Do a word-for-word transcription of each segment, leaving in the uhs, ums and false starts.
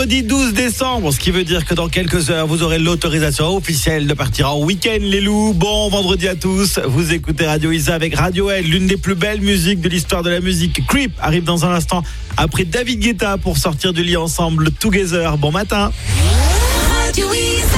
vendredi douze décembre, ce qui veut dire que dans quelques heures, vous aurez l'autorisation officielle de partir en week-end, les loups. Bon vendredi à tous. Vous écoutez Radio Isa avec Radiohead, l'une des plus belles musiques de l'histoire de la musique. Creep arrive dans un instant après David Guetta pour sortir du lit ensemble Together. Bon matin. Radio Isa.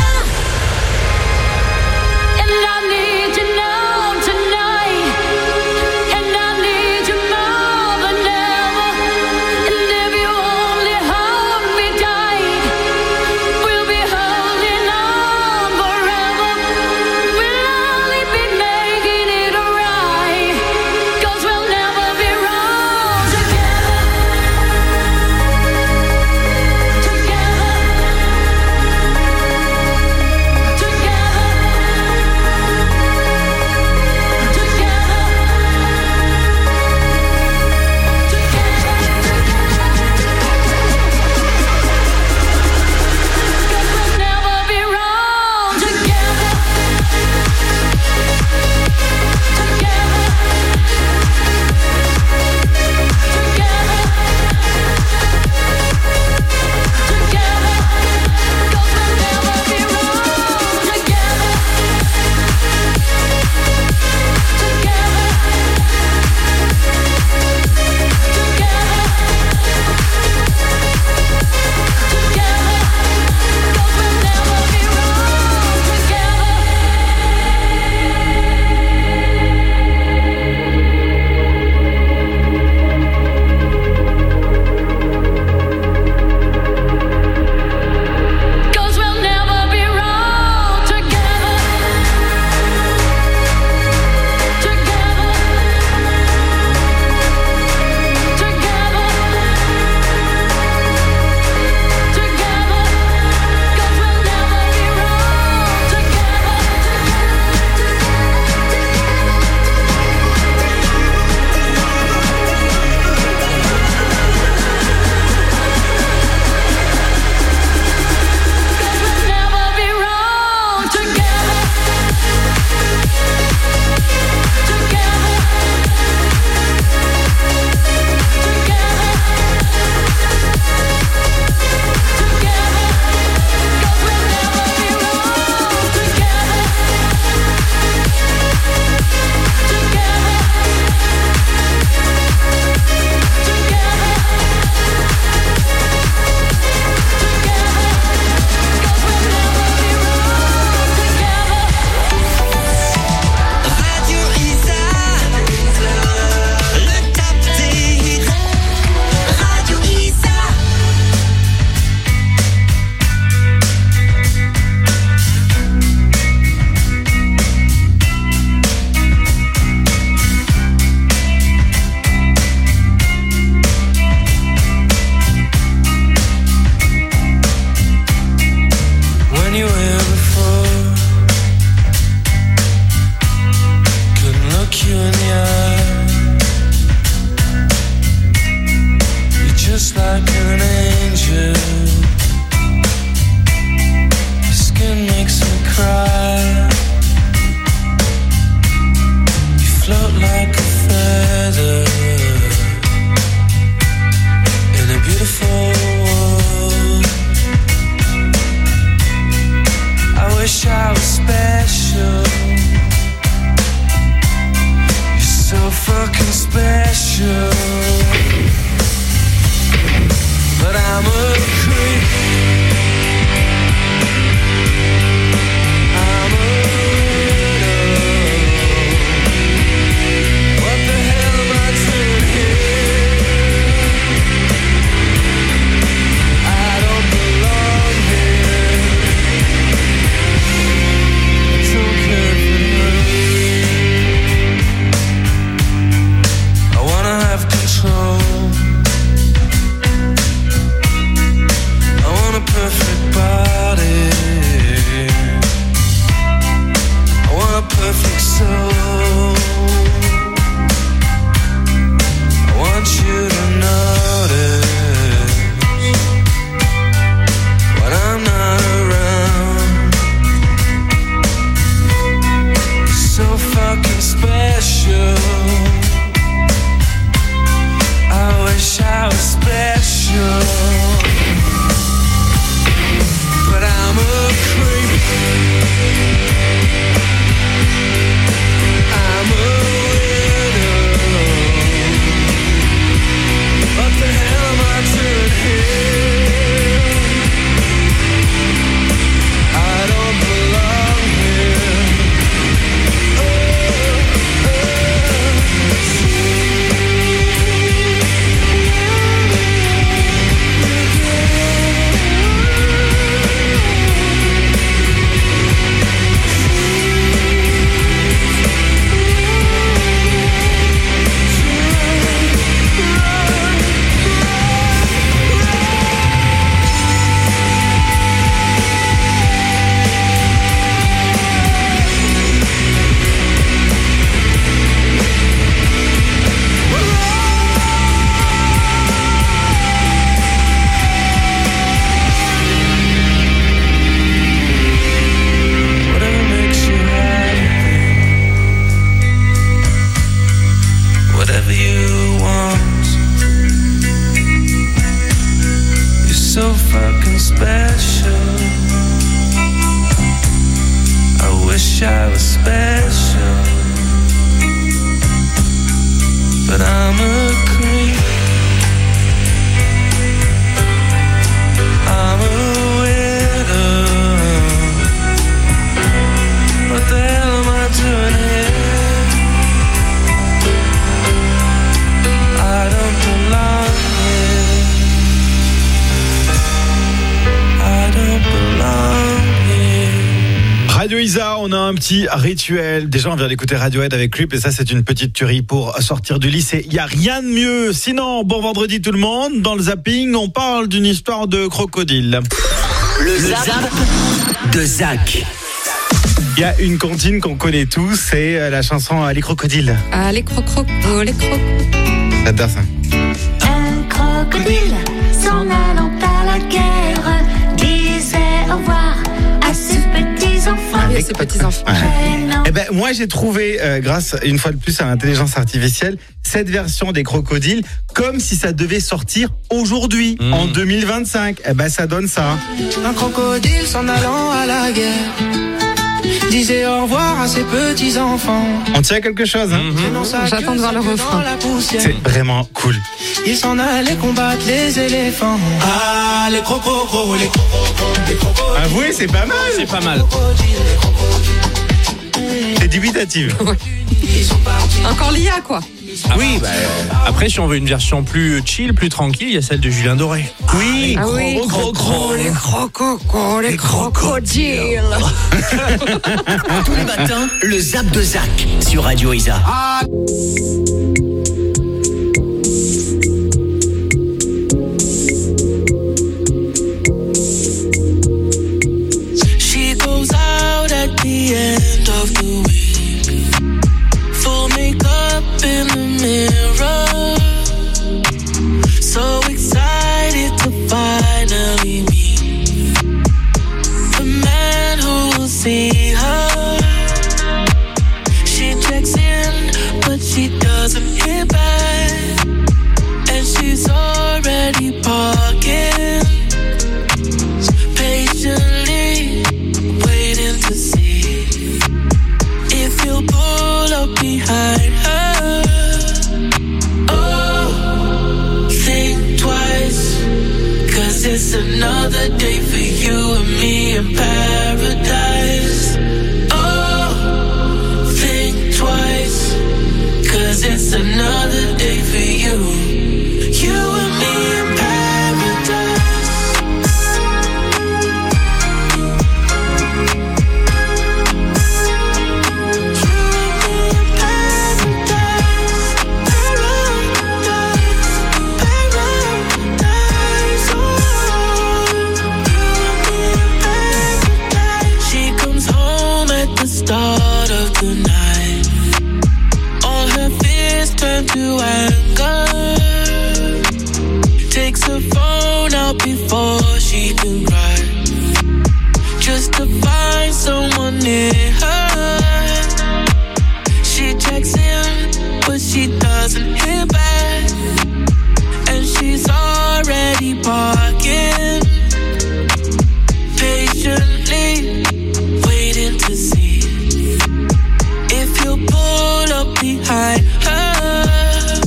Have Radio Isa, on a un petit rituel. Déjà, on vient d'écouter Radiohead avec Creep et ça, c'est une petite tuerie pour sortir du lycée. Il n'y a rien de mieux. Sinon, bon vendredi tout le monde. Dans le zapping, on parle d'une histoire de crocodile. Le zap de Zach. Il y a une comptine qu'on connaît tous, c'est la chanson Les crocodiles. Ah, les crocos, oh, les crocos. J'adore ça. Un crocodile s'en allant à la guerre disait au revoir à ses petits enfants. Ah oui, à ses petits enfants. Ouais. Eh ben, moi, j'ai trouvé, euh, grâce une fois de plus à l'intelligence artificielle, cette version des crocodiles comme si ça devait sortir aujourd'hui, mmh. en deux mille vingt-cinq. Eh ben, ça donne ça. Un crocodile s'en allant à la guerre disait au revoir à ses petits enfants. On tient quelque chose, hein. Mmh. J'attends de voir le refrain. C'est vraiment cool. Il s'en allait combattre les éléphants. Ah, les crocos, les crocos, les crocos. Avouez, c'est pas mal. C'est pas mal. C'est dubitatif. Ouais. Encore l'I A, quoi. Oui, bah, après, si on veut une version plus chill, plus tranquille, il y a celle de Julien Doré. Oui, ah oui. Gros, gros, gros. Les crocos, les crocodiles. Tous les matins, le zap de Zach sur Radio Isa. Ah. She goes out at the end of the week, full makeup in the mirror, so excited to finally meet the man who will see her. She checks in, but she doesn't hear back, and she's already parking, patiently waiting to see if he'll pull up behind her. Oh, think twice, 'cause it's another day for you and me in paradise. Oh, think twice, 'cause it's another day for you, you and me in paradise. Start of the night, all her fears turn to anger. Takes her phone out before she can cry, just to find someone near her. She checks in, but she doesn't hear back, and she's already parking, patiently waiting to see if you'll pull up behind her.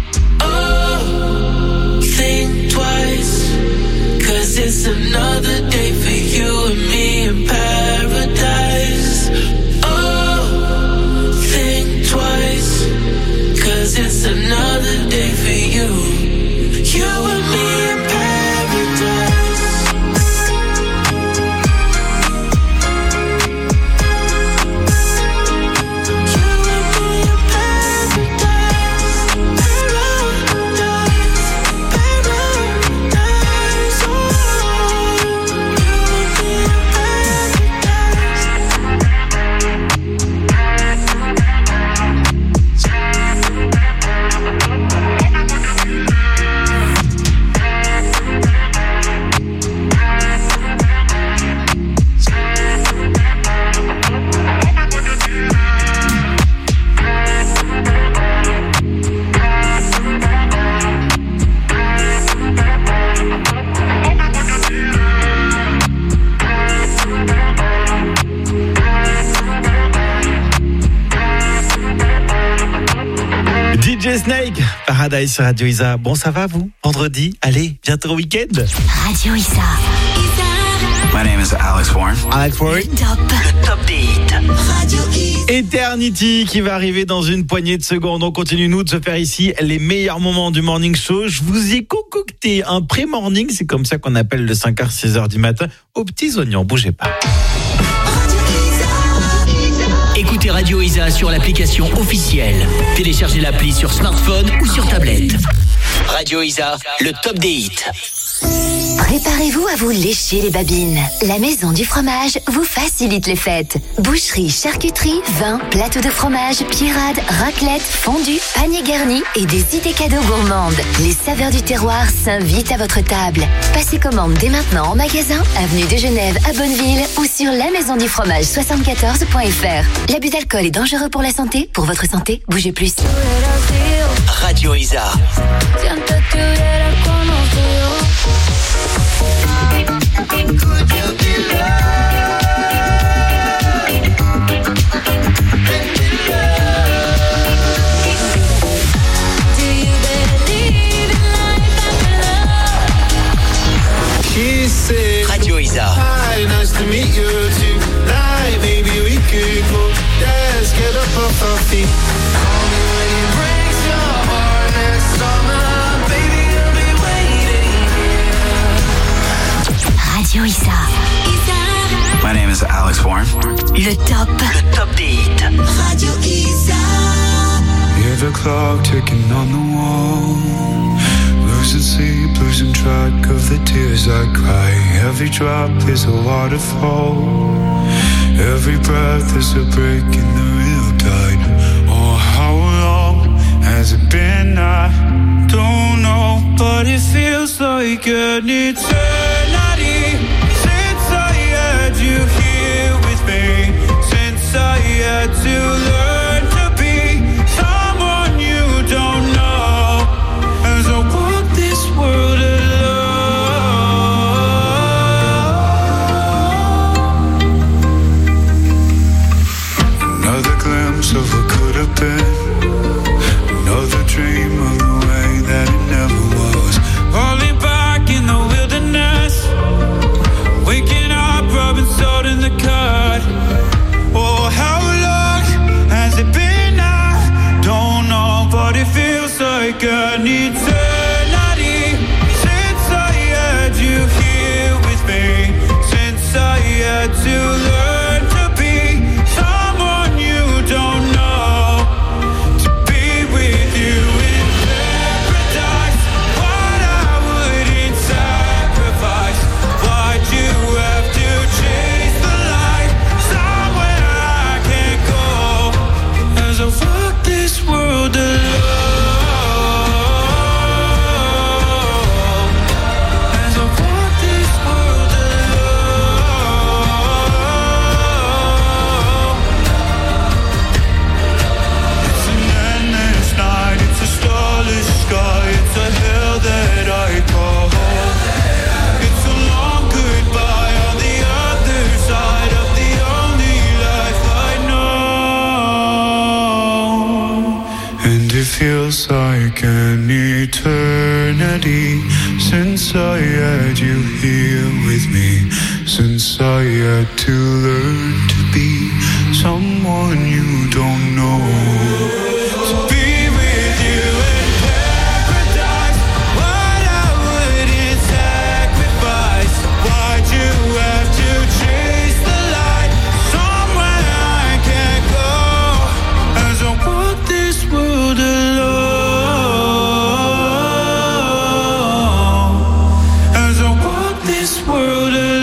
Oh, think twice, 'cause it's another day for you and me in paradise. Oh, think twice, 'cause it's another day for you, you and me in paradise. D J Snake, Paradise sur Radio Isa. Bon, ça va vous? Vendredi, allez, bientôt week-end. Radio Isa. My name is Alex Warren. Alex Warren. Top. Le top des hits. Radio Isa. Eternity qui va arriver dans une poignée de secondes. On continue nous de se faire ici les meilleurs moments du morning show. Je vous ai concocté un pré-morning, c'est comme ça qu'on appelle le cinq heures six heures du matin, aux petits oignons. Bougez pas. Radio Isa. écoutez Radio Isa sur l'application officielle. Téléchargez l'appli sur smartphone ou sur tablette. Radio Isa, le top des hits. Préparez-vous à vous lécher les babines. La Maison du Fromage vous facilite les fêtes. Boucherie, charcuterie, vin, plateau de fromage, pirade, raclette, fondue, panier garni et des idées cadeaux gourmandes. Les saveurs du terroir s'invitent à votre table. Passez commande dès maintenant en magasin, avenue de Genève à Bonneville ou sur la maison du fromage soixante-quatorze point f r. L'abus d'alcool est dangereux pour la santé. Pour votre santé, bougez plus. Radio Isa. Radio Isa. Hi, nice to meet you tonight. Maybe we could go dance, get up off our feet. Call me when it breaks your heart next summer. Baby, I'll be waiting here. Radio Isa. My name is Alex Warren. Le top. Le top des hits. Radio Isa. Hear the clock ticking on the wall. Losing sleep, losing track of the tears I cry. Every drop is a waterfall. Every breath is a break in the real tide. Oh, how long has it been? I don't know, but it feels like an eternity since I had you here with me. Since I had to learn to be someone you don't know. As I walk this world alone. Another glimpse of what could have been. Another dream of the way that it never was. Falling back in the wilderness. Waking up, rubbing salt in the cut. Oh, how long has it been? I don't know, but it feels like an eternity since I had you here with me. Since I had to learn to be someone you don't know. To be with you in paradise. What I wouldn't sacrifice. Why'd you have to chase the light somewhere I can't go? As I walk this world alone. As I walk this world alone. It's an endless night, it's a starless sky, it's a hell that I call home. It's a long goodbye on the other side of the only life I know. And it feels like an eternity since I had you here with me. Since I had to learn to be someone you don't know. To be with you in paradise. What I wouldn't sacrifice. Why'd you have to chase the light somewhere I can't go? As I walk this world alone. As I walk this world alone.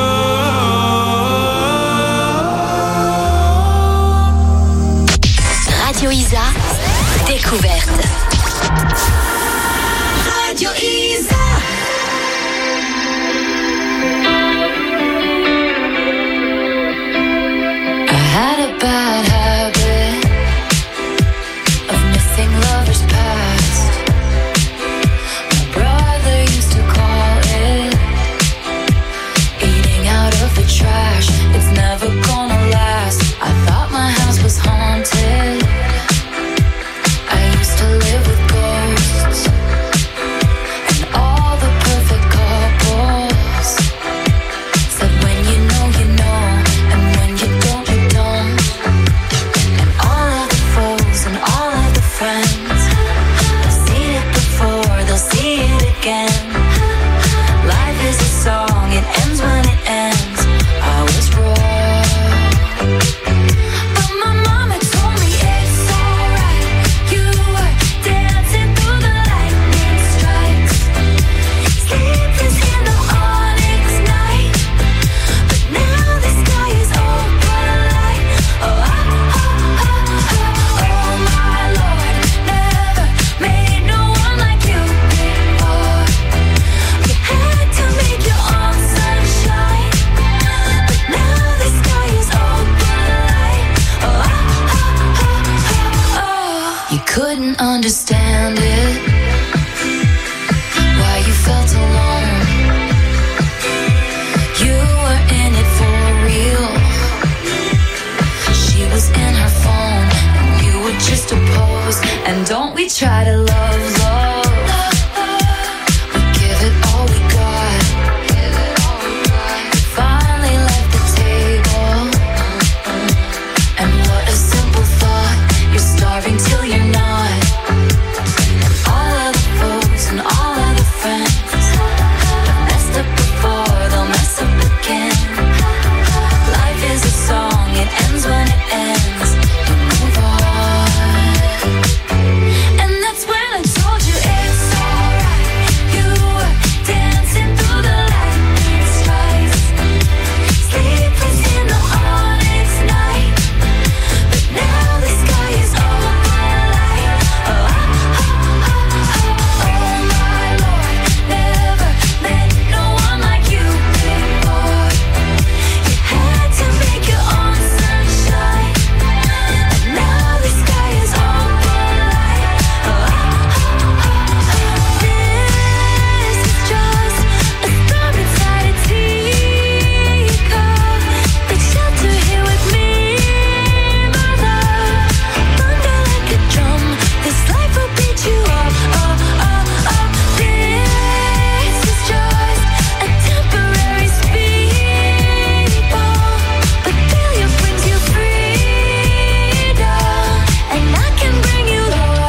Radio Isa. Découverte. Radio Isa. I had a bad habit of missing lovers past. My brother used to call it eating out of the trash. It's never gonna last. I thought my house was haunted. I used to live You couldn't understand it, why you felt alone. You were in it for real. She was in her phone, and you were just a pose. And don't we try to love, love? We give it all we got. Finally left the table, and what a simple thought. You're starving till you're not. And all of the folks and all of the friends have messed up before, they'll mess up again. Life is a song, it ends when it ends. You move on. And that's when I told you it's alright. You were dancing through the lightning strikes, sleepless in the onyx night. But now the sky is overlight. Oh, oh, oh, oh, oh, my Lord. Never met no one like you before. You had to make your own sunshine, and now the sky is overlight. Oh, oh, oh, oh, this is just a storm inside a teacup. Take shelter here with me, my love. Thunder like a drum, this life will beat you up. Oh, oh, oh, this is just a temporary speedball, but failure brings you freedom, and I can bring you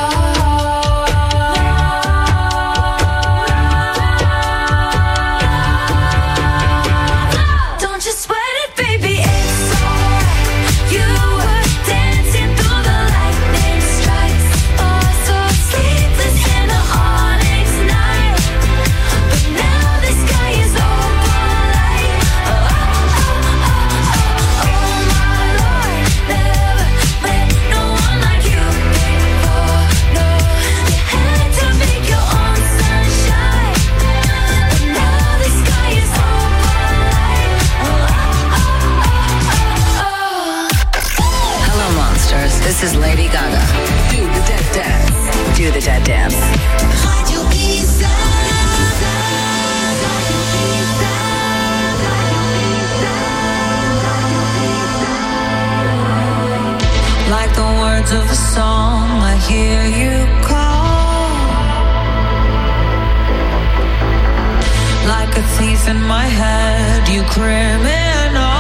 love. Don't you sweat it, baby, it's alright. You were dancing through the lightning strikes, oh, so sleepless in the onyx night. But now the sky is overlight. Oh, oh, oh, oh, oh, my Lord. Never met no one like you before. No, you had to make your own sunshine, but now the sky is overlight. Oh, oh, oh, oh, oh. Hello, monsters. This is Lady Gaga. Do the dead dance. Do the dead dance. Radio Isa. Like the words of a song, I hear you call. Like a thief in my head, you criminal.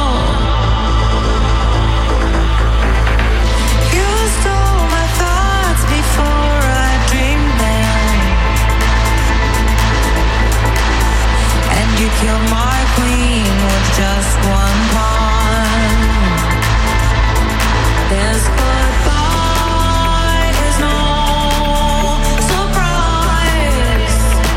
You stole my thoughts before I dreamed them, and you killed my queen with just one pawn. This goodbye is no surprise.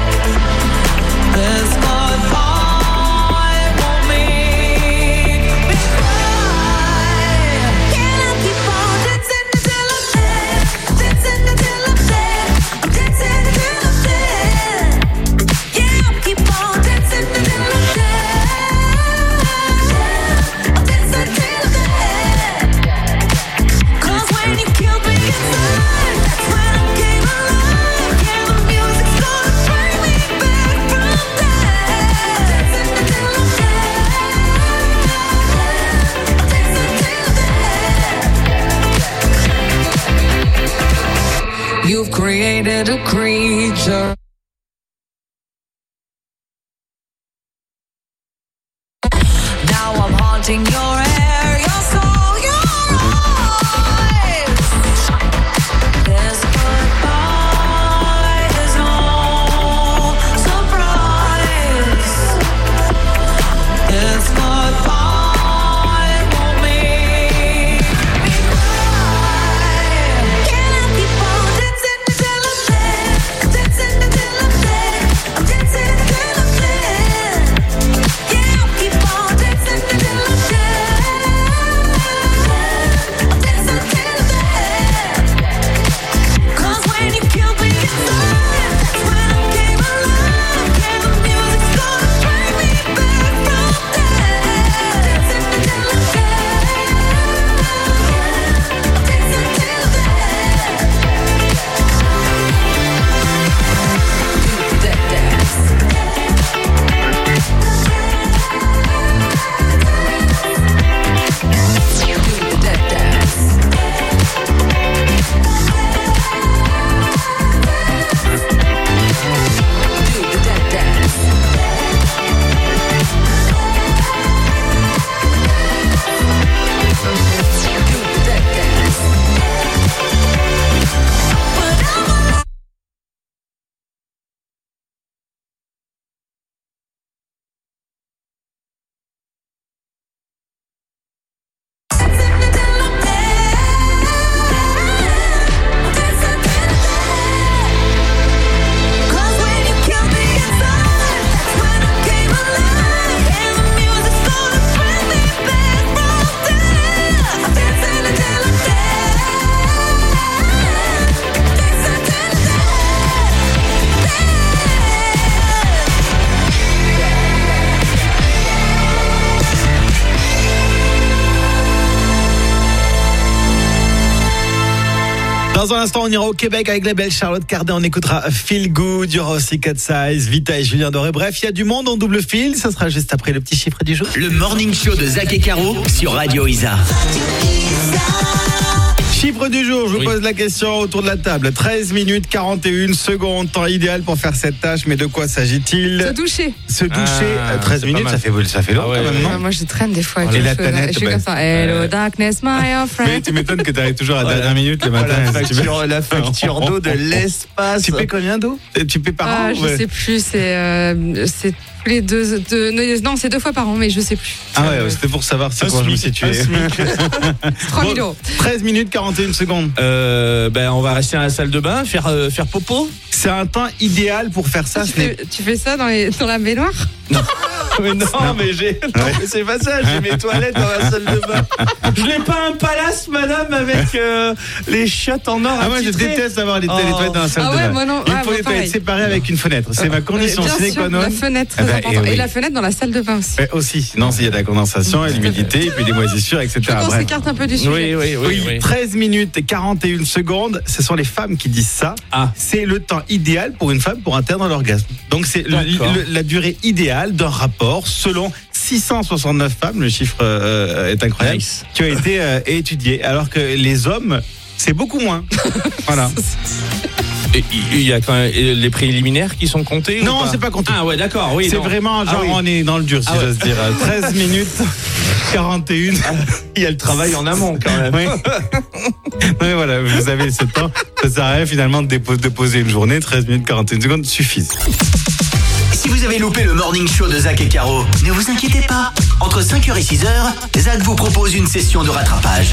This goodbye won't make me cry. Can I keep on dancing until I'm dead? Dancing until I'm dead. I'm dancing until I'm dead. Yeah, I'll keep on dancing until I'm dead. I'll dance until I'm dead. 'Cause when you killed me inside, that's when I came alive. Yeah, the music's gonna bring me back from death. Dancing until I'm dead. Dancing until I'm dead. You've created a creature. Now I'm haunting your hair, your soul, your eyes. This goodbye is no surprise. This goodbye won't make me cry. Can I keep on dancing until I'm dead? Dancing until I'm dead. I'm dancing until I'm dead. Yeah, I'll keep on dancing until I'm dead. Dans un instant, on ira au Québec avec la belle Charlotte Cardin. On écoutera Feel Good, il y aura aussi Cat Size, Vita et Julien Doré. Bref, il y a du monde en double fil. Ça sera juste après le petit chiffre du jour. Le Morning Show de Zach et Caro sur Radio Isa. Chiffre du jour, je vous Oui. pose la question autour de la table. treize minutes quarante et une secondes, temps idéal pour faire cette tâche. Mais de quoi s'agit-il? Se doucher. Se doucher, Ah, euh, treize c'est pas minutes, mal. ça fait, ça fait long Ah ouais, quand même, ouais. non? Ouais, moi, je traîne des fois. avec Et les la cheveux, planète, et je suis bah, comme ça. Hello, ouais. darkness, my old Mais friend. tu m'étonnes que tu arrives toujours à la Voilà. dernière minute le matin. la si tu veux. facture, la facture d'eau de l'espace. Tu paies combien d'eau? Tu paies par Ah, an? je ouais. sais plus, c'est euh, c'est tous les deux, deux- non, c'est deux fois par an, mais je sais plus. Ah ouais, ouais, c'était pour savoir c'est Un quoi je me SMIC, situais. un SMIC. trois mille Bon, euros. treize minutes quarante et une secondes. Euh, ben, on va rester à la salle de bain, faire, euh, faire popo. C'est un temps idéal pour faire ça. tu, ce n'est- fais, tu fais ça dans, les, dans la baignoire? Mais non, mais j'ai. Non, Ouais. mais c'est pas ça, j'ai mes toilettes dans la salle de bain. Je n'ai pas un palace, madame, avec euh, les chiottes en or. Ah moi je attitrées. déteste avoir les, Oh. les toilettes dans la salle Ah de ouais, bain. moi non. Il Ah, faut moi, les pareil. toilettes séparées avec une fenêtre. C'est ma condition Bien sine sûr, qua non. la fenêtre, Eh très ben, important. eh Et oui. la fenêtre dans la salle de bain aussi. Eh, aussi, sinon il y a de la condensation et l'humidité et puis des moisissures, et cetera. On Bref. s'écarte un peu du sujet. Oui, oui, oui. Oui, oui. treize minutes et quarante et une secondes, ce sont les femmes qui disent ça. Ah. C'est le temps idéal pour une femme pour atteindre l'orgasme. Donc c'est le- D'accord. le- la durée idéale d'un rapport selon six cent soixante-neuf femmes, le chiffre euh, est incroyable, Nice. qui ont été euh, étudiées. Alors que les hommes, c'est beaucoup moins. Voilà. Et il y a quand même euh, les préliminaires qui sont comptés ou Non, c'est pas compté. Ah ouais, d'accord, oui. C'est non. vraiment genre Ah oui. on est dans le dur, si Ah ouais. j'ose dire. treize minutes quarante et une. Il y a le travail en amont quand même. Oui. Mais voilà, vous avez ce temps. Ça sert à rien finalement de, dépo- de poser une journée. treize minutes quarante et une secondes suffisent. Si vous avez loupé le Morning Show de Zach et Caro, ne vous inquiétez pas. Entre cinq heures et six heures, Zach vous propose une session de rattrapage.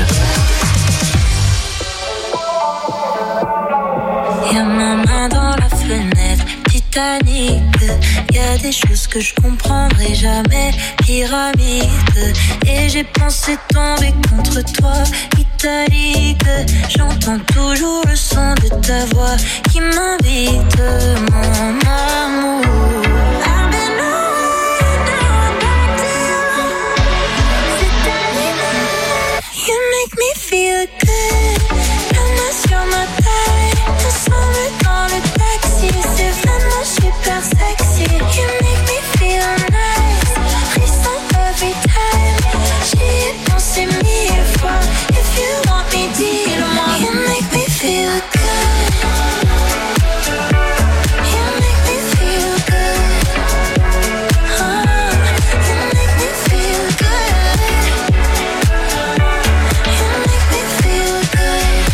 Y'a ma main dans la fenêtre, Titanic. Y'a des choses que je comprendrai jamais, pyramide. Et j'ai pensé tomber contre toi, italique. J'entends toujours le son de ta voix qui m'invite, mon amour. I've been on down back to c'est animal. You make me feel good. La main sur ma taille, ensemble dans le taxi, c'est vraiment super sexy. You make me feel nice, frisson every time. J'y ai pensé mille fois. If you want me, dis-le-moi. You make me feel good. You make me feel good. Oh, you make me feel good. You make me feel good.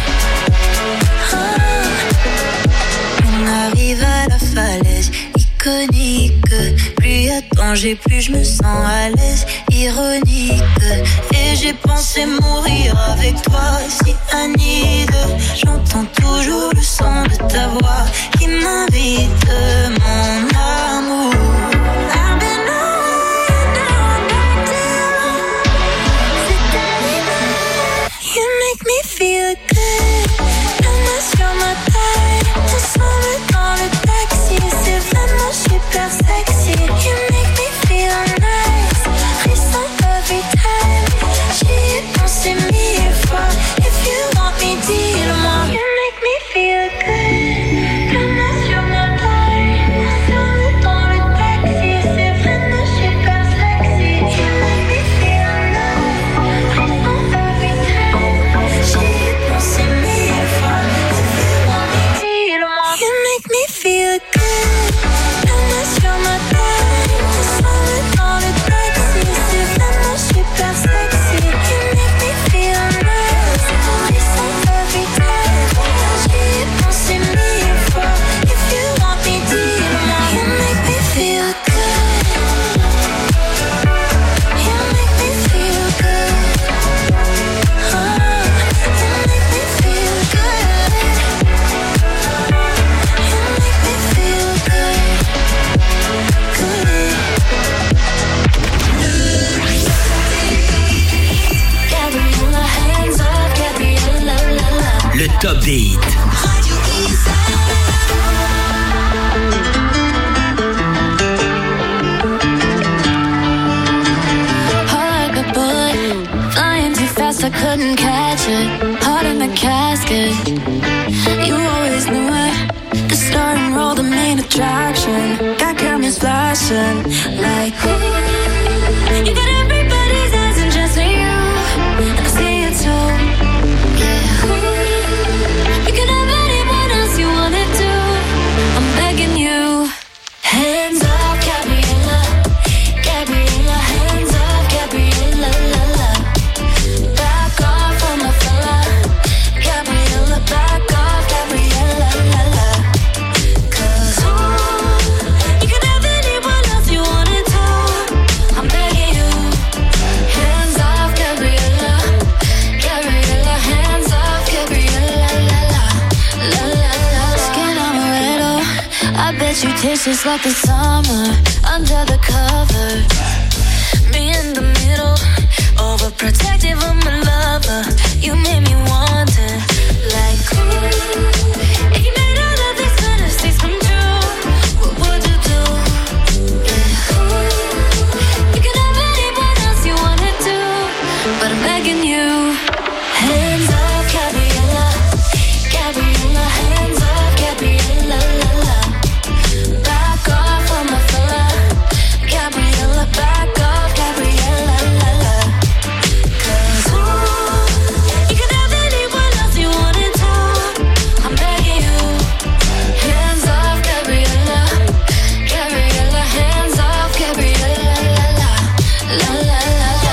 On arrive à la falaise iconique. Plus y a danger, plus je me sens à l'aise. Ironique. Et j'ai pensé mourir avec toi, si Anide. J'entends toujours le son de ta voix qui m'invite, mon amour. I've been on down back to c'est animal. You make me feel good. La main sur ma taille, ensemble dans le taxi, c'est vraiment super sexy. You make me feel nice, frisson every time. J'y ai pensé mille fois. If you want me, dis-le-moi. You make me feel good. La main sur ma taille, ensemble dans le taxi, c'est vraiment super sexy. You make me feel nice, frisson every time. J'y ai pensé mille fois. If you want me, dis-le-moi. You make me feel good. La main sur ma taille, ensemble dans le taxi, c'est vraiment super sexy. You make me feel nice, frisson every time. J'y ai pensé mille fois. If you want me, dis-le-moi. You make me feel good. You make me feel good. Oh, you make me feel good. You make me feel good. Good. Gabriella, hands up, Gabriella, la la. Le top des hits. Heart like a bullet, flying too fast, I couldn't catch it. Heart in the casket. bet you taste just like the summer under the cover. Me in the middle, overprotective of my lover. You made me want it, like ooh. If you made all of these fantasies come true, what would you do? Yeah, ooh. You can have anyone else you wanted to, but I'm begging you. Hands off, Gabriella, Gabriella. Hands off, Gabriella, la la. Back off on my fella, Gabriella. Back off, Gabriella, la la. 'Cause ooh, you can have anyone else you wanted to. I'm begging you. Hands off, Gabriella, Gabriella. Hands off, Gabriella, la la, la la la la.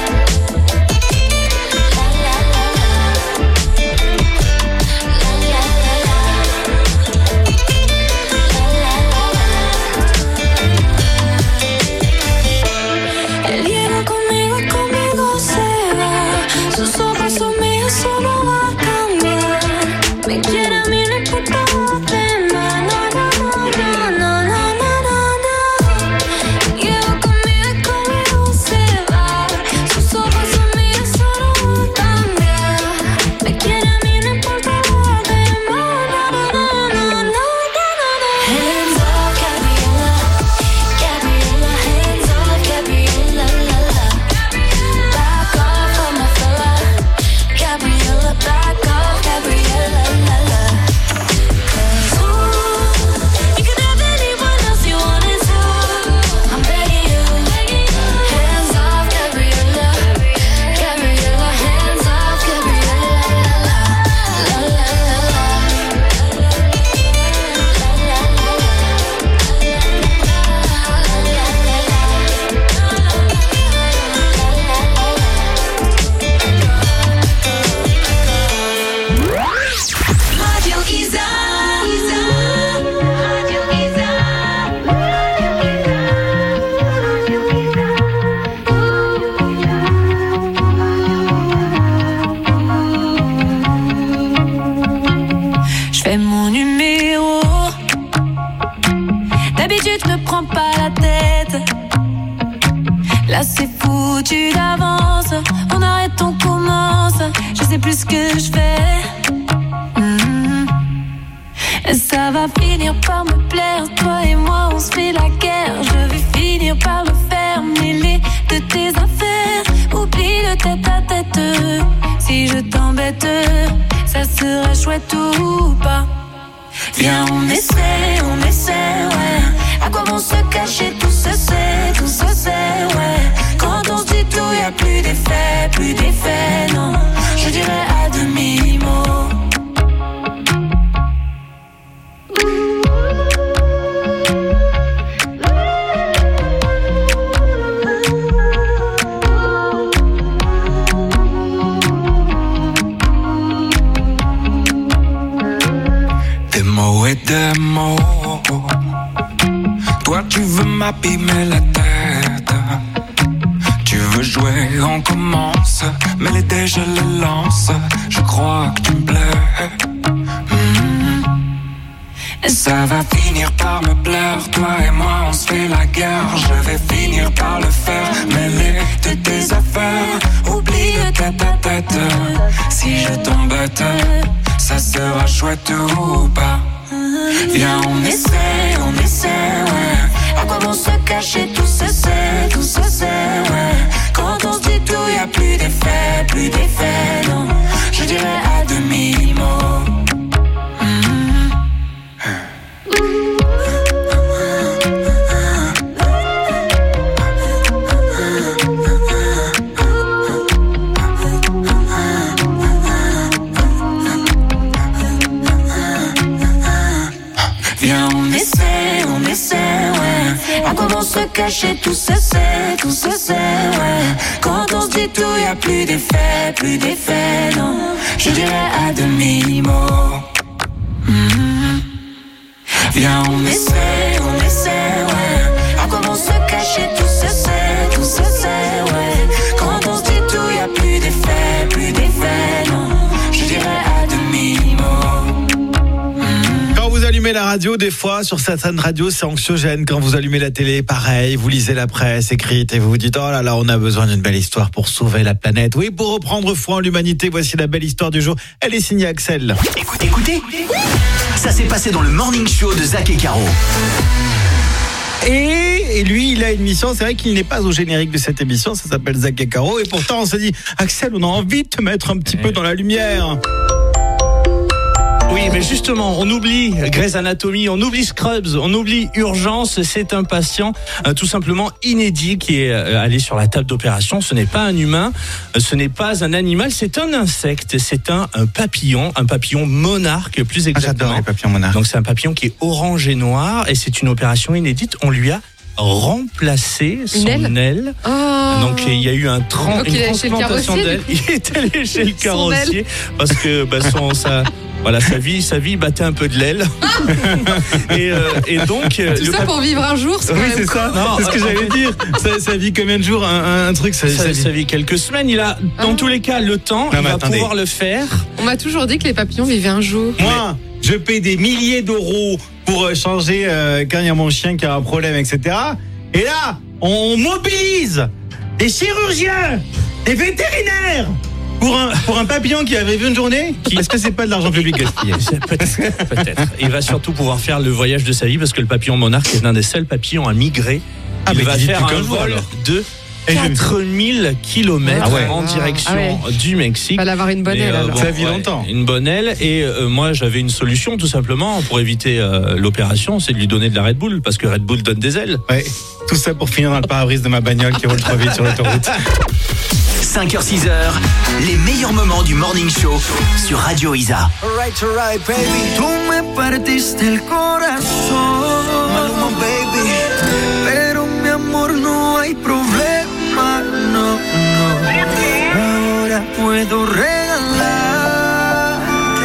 Él llega conmigo, conmigo se va. Sus ojos son míos, solo va a cambiar. Me quiere a mí, no importa lo demás. No, no, no, no, no, no, no, no. Llega conmigo y conmigo se va. Sus ojos son míos, solo va a cambiar. Me quiere a mí, no importa lo demás. No, no, no, no, no, no, no. Hands off, Gabriella, Gabriella. Hands off, Gabriella, la la. Back off on my fella, Gabriella. Back off, Gabriella, la la. 'Cause ooh, you can have anyone else you wanted to. I'm begging you. Hands off, Gabriella, Gabriella. Hands off, Gabriella, la la, la la la la. Radio Isa. Radio Isa. Je fais mon numéro. D'habitude, je me prends pas la tête. Là, c'est foutu d'avance. On arrête, on commence. Je sais plus ce que je fais. Mhm. Ça va finir par me plaire. Toi et moi, on se fait la guerre. Je vais finir par le faire. Mêler de tes affaires. Oublie le tête à tête. Si je t'embête, ça sera chouette ou pas. Viens, on essaie, on essaie, ouais. À quoi vont se cacher, tout se sait, tout se sait, ouais. Quand on se dit tout, y'a plus d'effet, plus d'effet, non. Je dirais à demi-mot. Des mots et des mots. Toi tu veux m'abîmer la tête. Tu veux jouer, on commence. Mais les dés je les lance. Je crois que tu me plais. Mm. Ça va finir par me plaire. Toi et moi on se fait la guerre. Je vais finir par le faire. Mêler de tes affaires. Oublie le tête à tête. Si je t'embête, ça sera chouette ou pas. Viens, on essaie, on essaie, ouais. À quoi vont se cacher, tout se sait, tout se sait, ouais. Quand on se dit tout, y'a plus d'effet, plus d'effet, non. Je dirais à demi-mot. Mm-hmm. Viens, on essaie, on essaie, ouais. À quoi vont se cacher, tout se sait, tout se sait, ouais. Quand on se dit tout, y'a plus d'effet, plus d'effet, non. Je dirais à demi-mot. Mm-hmm. Viens, on essaie, on essaie, ouais. À quoi vont se cacher, tout se sait, tout se sait, ouais. Quand on se dit tout, y'a plus d'effet, plus d'effet, non. Je dirais à demi-mot. Quand vous allumez allumez la radio, des fois, sur certaines radios, c'est anxiogène. Quand vous allumez la télé, pareil, vous lisez la presse écrite et vous vous dites, oh là là, on a besoin d'une belle histoire pour sauver la planète. Oui, pour reprendre foi en l'humanité, voici la belle histoire du jour. Elle est signée Axel. Écoutez, écoutez, ça s'est passé dans le morning show de Zach et Caro. Et, et lui, il a une mission. C'est vrai qu'il n'est pas au générique de cette émission. Ça s'appelle Zach et Caro. Et pourtant, on s'est dit, Axel, on a envie de te mettre un petit peu dans la lumière. Oui, mais justement, on oublie Grey's Anatomy, on oublie Scrubs, on oublie Urgence. C'est un patient euh, tout simplement inédit qui est euh, allé sur la table d'opération. Ce n'est pas un humain, euh, ce n'est pas un animal, c'est un insecte, c'est un, un papillon, un papillon monarque plus exactement. Ah, j'adore les papillons monarques. Donc c'est un papillon qui est orange et noir et c'est une opération inédite. On lui a remplacé son aile, aile. Oh. Donc il y a eu un tran- Donc, une il est chez le transplantation carrossier, d'aile. Il est allé chez le Son carrossier aile. parce que bah, son ça voilà sa vie sa vie battait un peu de l'aile. et, euh, et donc euh, Tout le ça pap- pour vivre un jour, c'est Oui, quand même c'est ça. Non, c'est ce que j'allais dire. Ça, ça vit combien de jours un, un truc ça, ça, ça vit- ça vit quelques semaines. Il a dans Ah. tous les cas le temps. Non, il mais va attendez. pouvoir le faire. On m'a toujours dit que les papillons vivaient un jour. Moi, je paye des milliers d'euros pour euh, changer euh, quand il y a mon chien qui a un problème, et cetera. Et là, on mobilise des chirurgiens, des vétérinaires pour un, pour un papillon qui avait vu une journée. Est-ce que c'est pas de l'argent public gaspillé? C'est Peut-être. peut-être. Il va surtout pouvoir faire le voyage de sa vie parce que le papillon monarque est l'un des seuls papillons à migrer. Ah, il mais va dis faire plus un qu'un jour, vol alors. de Et je- quatre mille kilomètres Ah ouais. en direction Ah ouais. du Mexique. Fallait avoir une bonne Mais, aile, euh, alors. Ça vit longtemps. Une bonne aile. Et euh, moi, j'avais une solution tout simplement pour éviter euh, l'opération, c'est de lui donner de la Red Bull parce que Red Bull donne des ailes. Ouais. Tout ça pour finir dans le pare-brise de ma bagnole qui roule trop vite sur l'autoroute. cinq heures six heures, les meilleurs moments du morning show sur Radio Isa. Alright, alright, baby. Tú me partiste el corazón. Maluma, baby. Pero mi amor, no hay problema, no, no. Ahora puedo regalar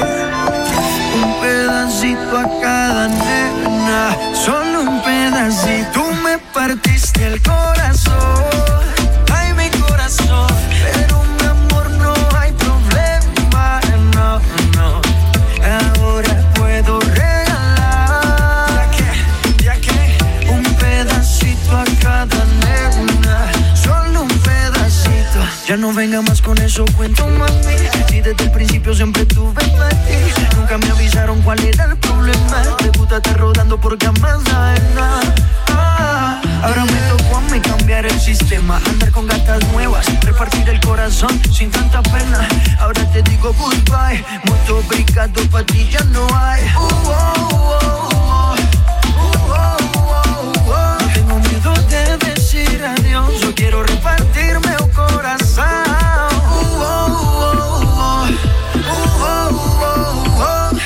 un pedacito a cada nena. Solo un pedacito. Tú me partiste el corazón. Ay, mi corazón. Pero mi amor, no hay problema, no, no. Ahora puedo regalar, ya que, ya que un pedacito a cada nena, solo un pedacito. Ya no venga más con eso, cuento mami. Si desde el principio siempre tuve para ti. Nunca me avisaron cuál era el problema. Te gusta estar rodando por camas ajenas. Ah, ahora me tocó a mí cambiar el sistema, andar con gatas nuevas, repartir el corazón sin tanta pena. Ahora te digo goodbye, mucho obrigado, pa' ti ya no hay. Uh, oh, oh, oh. Uh, oh, oh, oh. No tengo miedo de decir adiós, yo quiero repartirme el corazón. Uh, oh, oh, oh. Uh, oh, oh,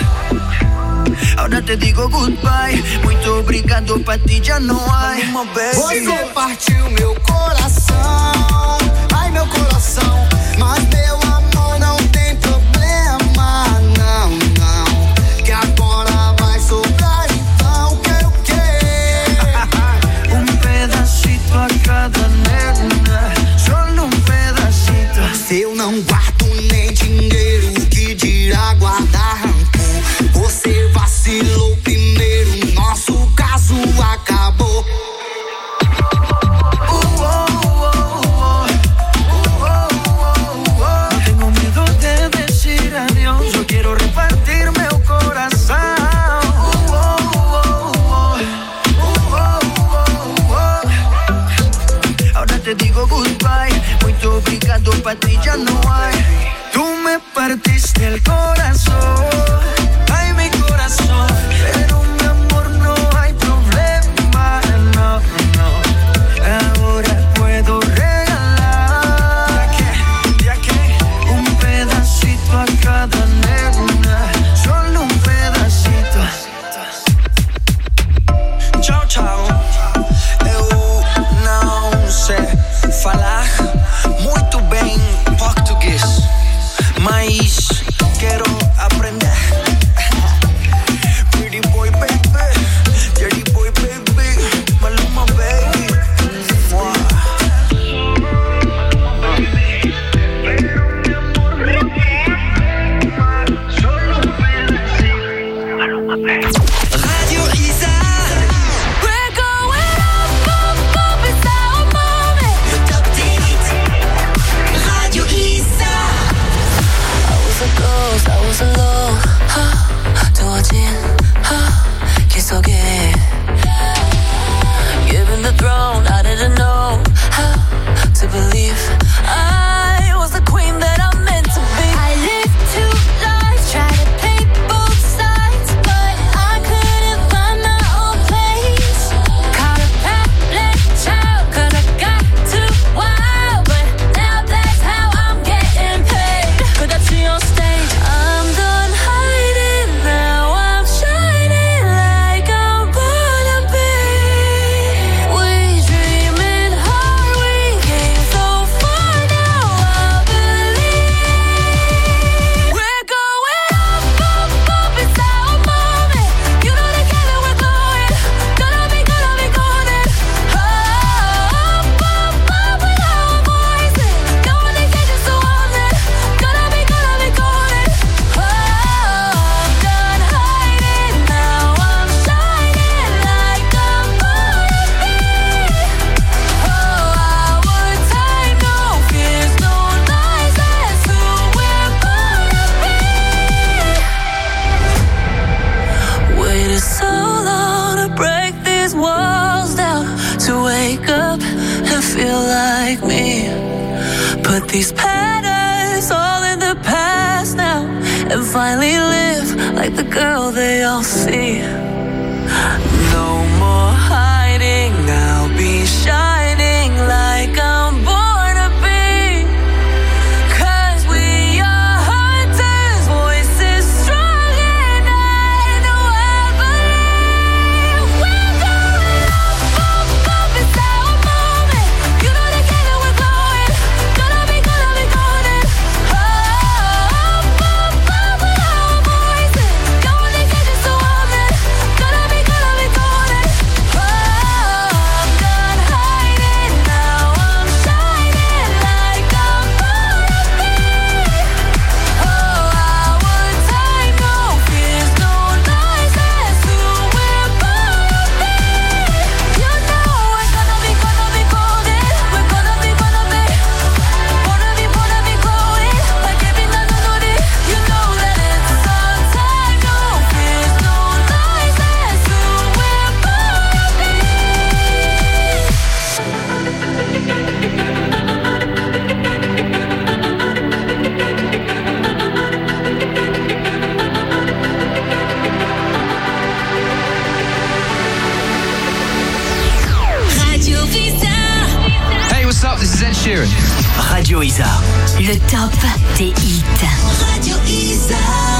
oh. Ahora te digo goodbye, muito obrigado, pa' ti já não há. Você partiu meu coração, ai meu coração, mas meu amor não tem problema, não, não, que agora vai sobrar então, que o quê? Um pedacito a cada nena, solo um pedacito. Se eu não guardo nem dinheiro, que dirá guardar rancor? Você vacilou primeiro, nosso caso acabou. No tengo miedo de decir adiós, yo quiero repartirme el corazón. Uh, oh, oh, oh. Uh, oh, oh, oh. Ahora te digo goodbye, muito obrigado, pa' ti ya no hay. Tú me partiste el corazón, ay mi corazón, pero mi amor no hay problema, no, no. Ahora puedo regalar, ya que un pedacito a cada nena, solo un pedacito. Tchau, tchau. Eu não sei falar muito bem português, mas quero aprender. Pretty boy, baby, dirty boy, baby, Maluma, baby. Mua. these patterns all in the past now and finally live like the girl they all see. No more hiding, I'll be shining like I'm born to be. 'Cause we are hunters, voices strong and I know I believe. We're going up, up, up, it's our moment. You know together we're glowing. Gonna be, gonna be golden. Up, up, up with our voices. Going to get you so woman. Gonna be, gonna be golden. Oh, I'm done hiding now. I'm shining like I'm born to be. Oh, our time, no fears, no lies. That's who we're born to be. You know we're gonna be, gonna be golden. We're gonna be, gonna be, gonna be, gonna be glowing like every night on it. You know that it's our time, no fears, no lies. That's who we're born to be. Radio Visa. Hey, what's up? This is Ed Sheeran. Radio Isa. Le top des hits. Radio Isa.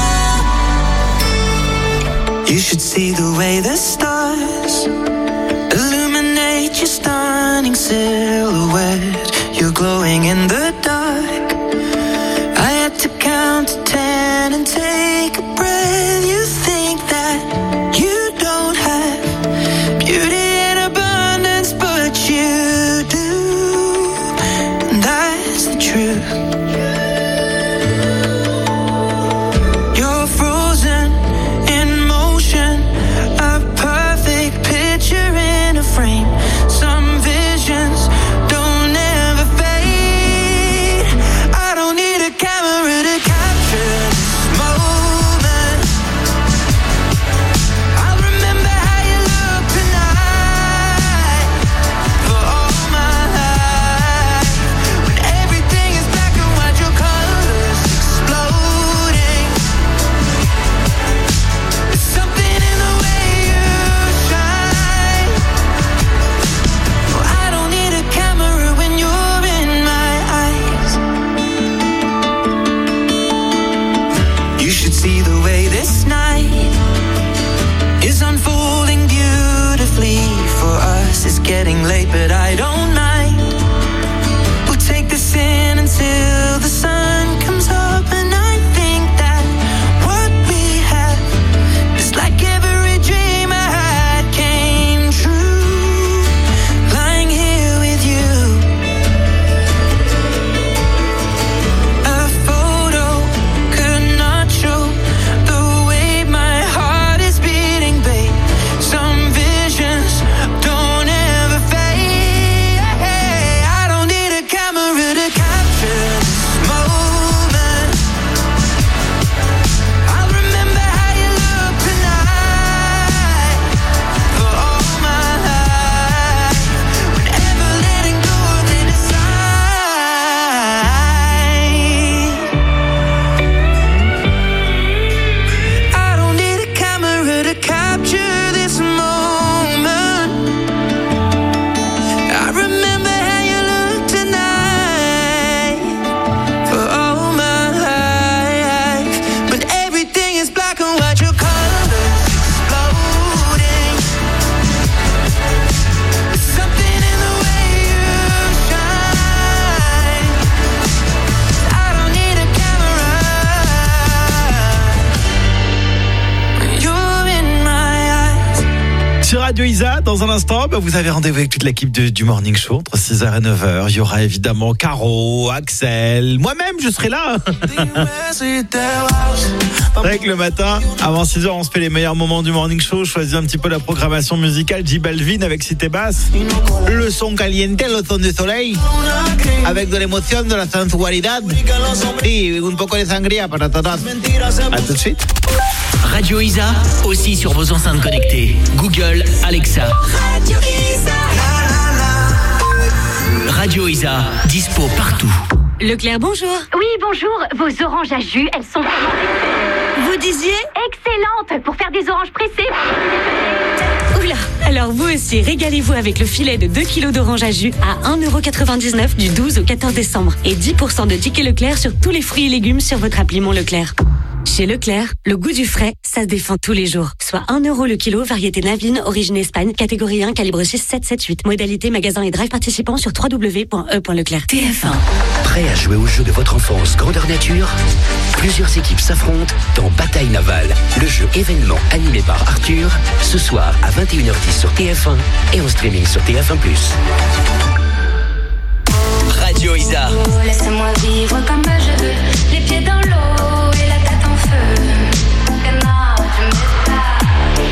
You should see the way the stars illuminate your stunning silhouette. You're glowing in the dark. I had to count to ten and take a breath. You think that you don't have beauty in abundance, but you do. And that's the truth. You're frozen in motion, a perfect picture in a frame. Some visions don't ever fade. I don't need a camera to capture this moment. I'll remember how you look tonight for all my life. When everything is black and white, your colors exploding. There's something in the way you shine. No, I don't need a camera when you're in my eyes. You should see the way this night is unfolding beautifully for us. It's getting late, but I don't mind. We'll take this in until the sun comes up, and I think that what we have is like every dream I had came true. Lying here with you, a photo could not show the way my heart is beating, babe. Some visions don't ever fade. I don't need a camera to capture this moment. I'll remember how you look tonight for all my life. Whenever letting go of it aside. I don't need a camera to capture this moment. I remember how you look tonight for all my life. When everything is black and white, your colors exploding. There's something in the way you shine. I don't need a camera when you're in my eyes. Sur Radio Isa, dans un instant, bah, vous avez rendez-vous avec toute l'équipe de- du Morning Show entre six heures et neuf heures. Il y aura évidemment Caro, Axel, moi-même, je serai là. C'est vrai que le matin, avant six heures, on se fait les meilleurs moments du Morning Show. Je choisis un petit peu la programmation musicale. J Balvin avec Cité Basse. Le son caliente, le son du soleil. Avec de l'émotion, de la sensualidad. Et un poco de sangria para todas. A tout de suite. Radio Isa, aussi sur vos enceintes connectées. Google, Alexa. Radio Isa. Radio Isa, dispo partout. Leclerc, bonjour. Oui, bonjour. Vos oranges à jus, elles sont vraiment... Vous disiez? Excellentes pour faire des oranges pressées. Oula. Alors vous aussi, régalez-vous avec le filet de deux kilos d'orange à jus à un euro quatre-vingt-dix-neuf du douze au quatorze décembre. Et dix pour cent de tickets Leclerc sur tous les fruits et légumes sur votre appli Mon Leclerc. Chez Leclerc, le goût du frais, ça se défend tous les jours. Soit un euro le kilo, variété Navine, origine Espagne, catégorie un, calibre six sept sept huit. Modalité magasin et drive participant sur w w w point e point leclerc. T F un. Prêt à jouer au jeu de votre enfance grandeur nature? Plusieurs équipes s'affrontent dans Bataille navale, le jeu événement animé par Arthur, ce soir à vingt et une heures dix sur T F un et en streaming sur T F un plus. Radio Isa. Laisse-moi vivre comme je veux, les pieds dans l'eau et la tête en feu. Et non, je me bats.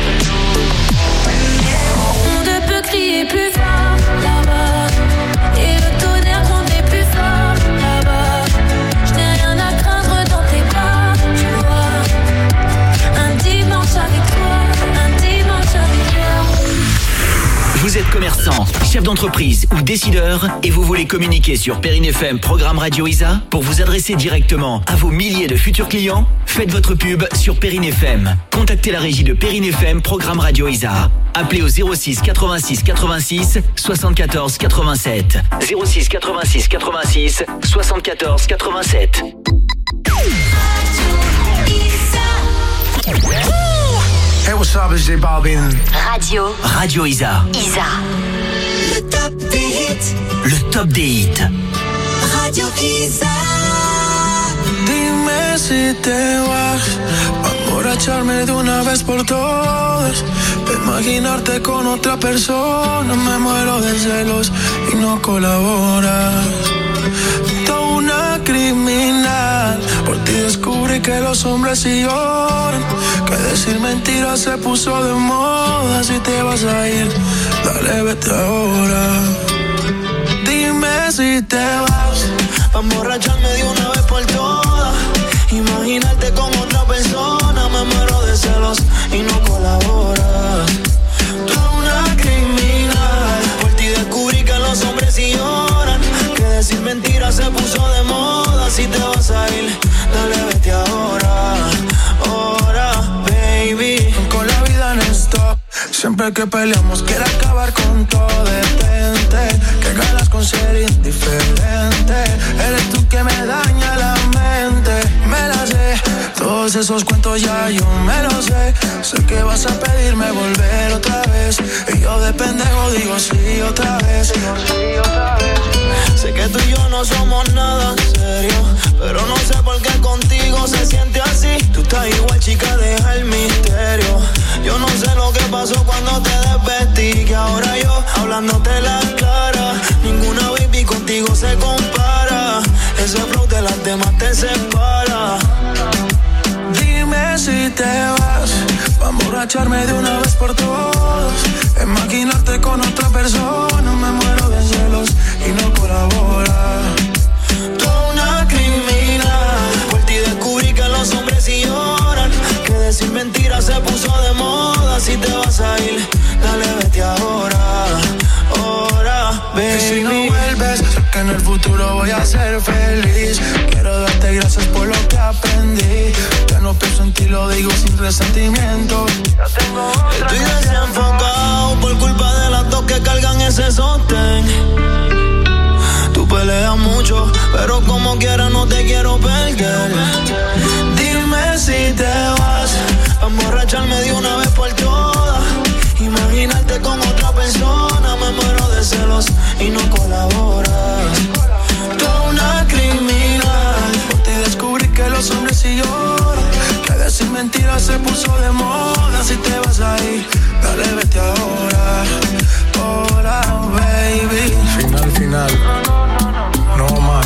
On ne peut crier plus fort là-bas, et le tonnerre gronder plus fort là-bas. Je n'ai rien à craindre dans tes bras, tu vois. Un dimanche avec toi, un dimanche avec toi. Vous êtes commerçant, chef d'entreprise ou décideur et vous voulez communiquer sur Perrine F M Programme Radio Isa pour vous adresser directement à vos milliers de futurs clients? Faites votre pub sur Perrine F M. Contactez la régie de Perrine F M Programme Radio Isa. Appelez au zéro six quatre-vingt-six quatre-vingt-six soixante-quatorze quatre-vingt-sept. zéro six quatre-vingt-six quatre-vingt-six soixante-quatorze quatre-vingt-sept. Hey, what's up, it's J Balvin. Radio. Radio Isa. Isa. Le top des hits. Le top des hits. Radio Isa. Dime si te vas a emborracharme de una vez por todas. De imaginarte con otra persona, me muero de celos y no colaboras. Toda una criminal, por ti descubrí que los hombres sí lloran, que decir mentiras se puso de moda. Si te vas a ir, dale, vete ahora. Dime si te vas a emborracharme de una vez por todas. Imaginarte con otra persona, me muero de celos y no colaboras. Toda una criminal, por ti descubrí que los hombres sí lloran, que decir mentiras se puso de moda. Si te vas a ir, dale, vete ahora. Ahora, baby. Con la vida en stop, siempre que peleamos quiere acabar con todo. Detente, que ganas con ser indiferente. Eres tú que me daña la mente. Me la sé, todos esos cuentos ya yo me los sé. Sé que vas a pedirme volver otra vez, y yo de pendejo digo sí otra vez. Sé que tú y yo no somos nada serio, pero no sé por qué contigo se siente así. Tú estás igual, chica, deja el misterio. Yo no sé lo que pasó cuando te desvestí, que ahora yo hablándote la clara. Ninguna baby contigo se compara. Ese flow de las demás te separa. Dime si te vas a emborracharme de una vez por todas. Imaginarte con otra persona, me muero de celos y no colabora. Toda una criminal, por ti descubrí que los hombres sí lloran, que decir mentiras se puso de moda. Si te vas a ir, dale, vete ahora. Ahora, baby. Y si no vuelves, sé que en el futuro voy a ser feliz. Quiero darte gracias por lo que aprendí. Ya no pienso en ti, lo digo sin resentimiento. Ya tengo otra. Estoy desenfocado por culpa de las dos que cargan ese sostén. Tú peleas mucho, pero como quiera no te quiero perder. Dime si te vas a emborracharme de una vez por todas. Imaginarte con otra persona, me muero de celos y no colaboras. Toda una criminal, por ti descubrí que los hombres sí lloran, que decir mentiras se puso de moda. Si te vas a ir, dale, vete ahora. Ahora, baby. Final, final. No más.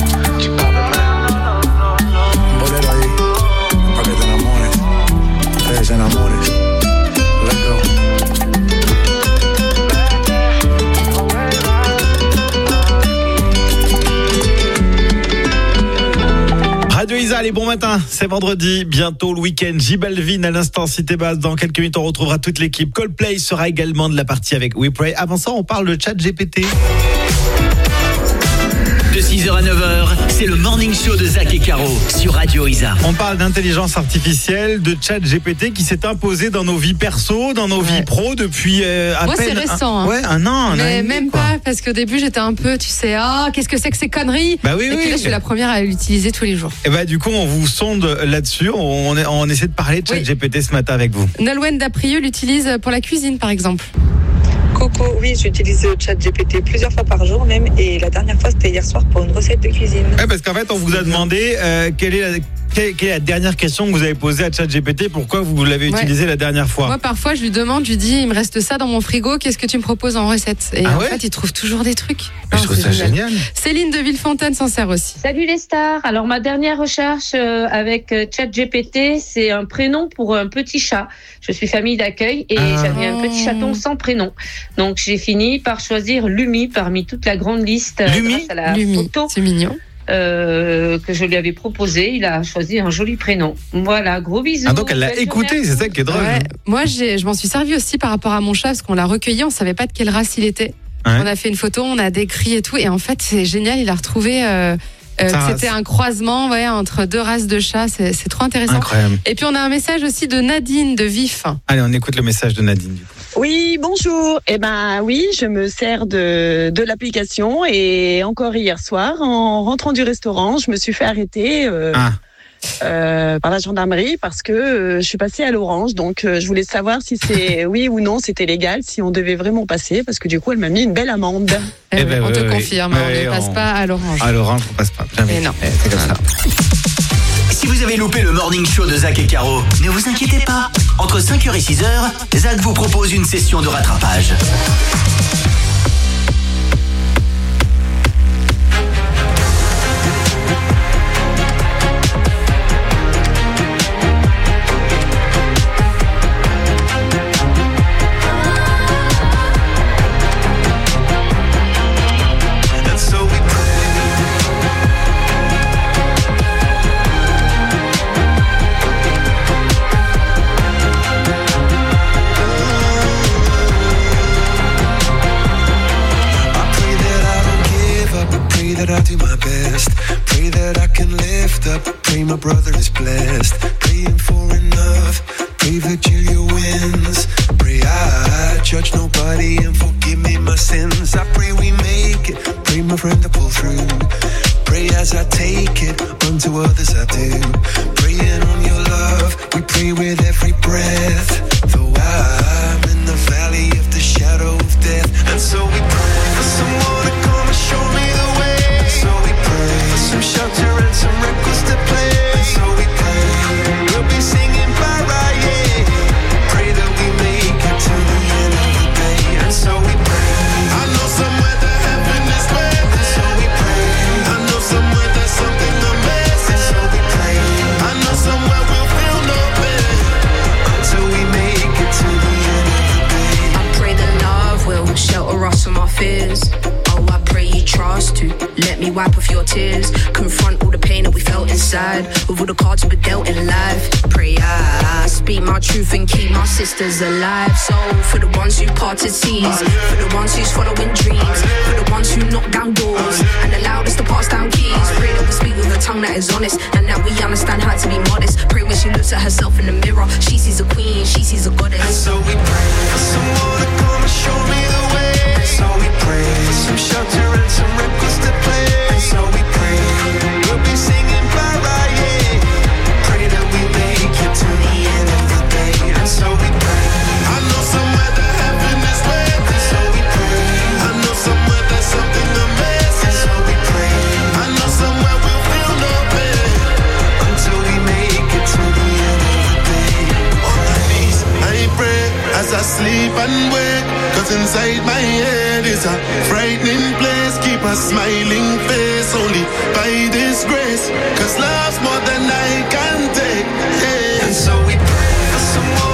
Un bolero ahí, para que te enamores. Ustedes se enamoren. Let's go. Radio Isa, les bons matins, c'est vendredi, bientôt le week-end. J Balvin à l'instant, Cité Basse. Dans quelques minutes, on retrouvera toute l'équipe. Coldplay sera également de la partie avec We Pray. Avant ça, on parle de Chat G P T. De six heures à neuf heures, c'est le morning show de Zach et Caro sur Radio Isa. On parle d'intelligence artificielle, de chat G P T qui s'est imposé dans nos vies perso, dans nos Ouais. vies pro depuis euh, à Moi, peine c'est récent. un, hein. ouais, un an, un an et Mais demi, même quoi. pas, parce qu'au début, j'étais un peu, tu sais, ah, qu'est-ce que c'est que ces conneries Bah oui, Et puis oui. là, je suis la première à l'utiliser tous les jours. Et bah du coup, on vous sonde là-dessus. On, est- on essaie de parler de chat Oui. G P T ce matin avec vous. Nolwenn Daprieux l'utilise pour la cuisine, par exemple. Coco, oui, j'utilise ChatGPT plusieurs fois par jour même, et la dernière fois c'était hier soir pour une recette de cuisine. Ouais, parce qu'en fait, on vous a demandé euh, quelle, est la, quelle, quelle est la dernière question que vous avez posée à chat G P T. Pourquoi vous l'avez Ouais. utilisé la dernière fois? Moi, parfois, je lui demande, je lui dis, il me reste ça dans mon frigo, qu'est-ce que tu me proposes en recette? Et Ah en ouais fait, il trouve toujours des trucs. Mais je Non, trouve c'est ça génial. Céline de Villefontaine s'en sert aussi. Salut les stars. Alors ma dernière recherche euh, avec euh, ChatGPT, c'est un prénom pour un petit chat. Je suis famille d'accueil et Ah. j'avais un petit chaton sans prénom. Donc j'ai fini par choisir Lumi parmi toute la grande liste euh, Lumi grâce à la Lumi, photo c'est mignon. euh, que je lui avais proposé. Il a choisi un joli prénom. Voilà, gros bisous. Ah donc elle l'a Belle journée écouté, à c'est vous. ça qui est drôle. Ouais. Moi, j'ai, je m'en suis servi aussi par rapport à mon chat, parce qu'on l'a recueilli, on savait pas de quelle race il était. Ouais. On a fait une photo, on a décrit et tout, et en fait, c'est génial, il a retrouvé euh, euh, Sa que race. c'était un croisement ouais, entre deux races de chats, c'est, c'est trop intéressant. Incroyable. Et puis on a un message aussi de Nadine de Vif. Allez, on écoute le message de Nadine. du coup. Oui, bonjour. Eh ben oui, je me sers de, de l'application et encore hier soir, en rentrant du restaurant, je me suis fait arrêter euh, Ah. euh, par la gendarmerie parce que euh, je suis passée à l'orange. Donc euh, je voulais savoir si c'est oui ou non, c'était légal, si on devait vraiment passer, parce que du coup, elle m'a mis une belle amende. Eh Eh oui, ben, on ouais, te ouais. confirme, Ouais, on ne passe on- pas à l'orange. À l'orange, on passe pas. Jamais. Mais non. Eh, c'est comme ça. Si vous avez loupé le morning show de Zach et Caro, ne vous inquiétez pas. Entre cinq heures et six heures, Zach vous propose une session de rattrapage. And so we I pray that I don't give up. I pray that I do my best. Pray that I can lift up. Pray my brother is blessed. Praying for enough. Pray Virgilia wins. Pray I judge nobody and forgive me my sins. I pray we make it. Pray my friend to pull through. Pray as I take it. Unto others I do. Praying on your love. We pray with every breath. Though I'm in the valley of the shadow of death. And so we pray for someone to come and show me the way. And so we pray for some shelter and some records to play. And so we pray we'll be singing bye yeah. Pray that we make it to the end of the day. And so we pray. I know somewhere that heaven is waiting. And so we pray. I know somewhere there's something amazing. And so we pray. I know somewhere we'll feel no pain until we make it to the end of the day. I pray that love will shelter us from our fears. Oh, I pray you trust to let me wipe off your tears. Confront all the pain that we felt inside with all the cards we were dealt in life. Pray I speak my truth and keep my sisters alive. So for the ones who parted seas, for the ones who's following dreams, for the ones who knock down doors and allowed us to pass down keys. Pray that we speak with a tongue that is honest and that we understand how to be modest. Pray when she looks at herself in the mirror, she sees a queen, she sees a goddess. And so we pray for someone to come and show me the way. And so we pray for some shelter and some records to play. And so we pray we'll be singing bye yeah. Pray that we make it to the end of the day. And so we pray. I know somewhere that heaven is waiting. And so we pray. I know somewhere there's something amazing. And so we pray. I know somewhere we'll feel no pain until we make it to the end of the day. On my knees, I pray as I sleep and wake. Cause inside my head is a frightening place. Keep a smiling face only by this grace. Cause love's more than I can take. Yeah. And so we pray for someone